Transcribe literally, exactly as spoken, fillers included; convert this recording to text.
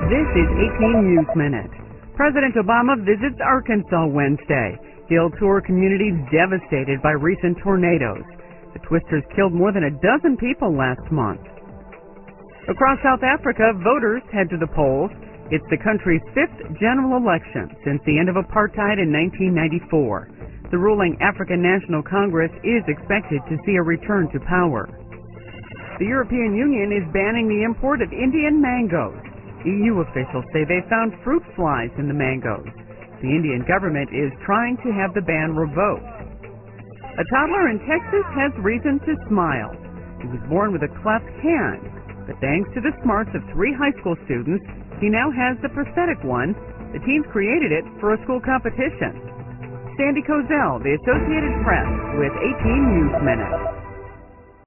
This is eighteen News Minute. President Obama visits Arkansas Wednesday. Hill-Tour communities devastated by recent tornadoes. The twisters killed more than a dozen people last month. Across South Africa, voters head to the polls. It's the country's fifth general election since the end of apartheid in nineteen ninety-four. The ruling African National Congress is expected to see a return to power. The European Union is banning the import of Indian mangoes. E U officials say they found fruit flies in the mangoes. The Indian government is trying to have the ban revoked. A toddler in Texas has reason to smile. He was born with a cleft hand, but thanks to the smarts of three high school students, he now has the prosthetic one. The teens created it for a school competition. Sandy Kozel, The Associated Press, with eighteen News Minute.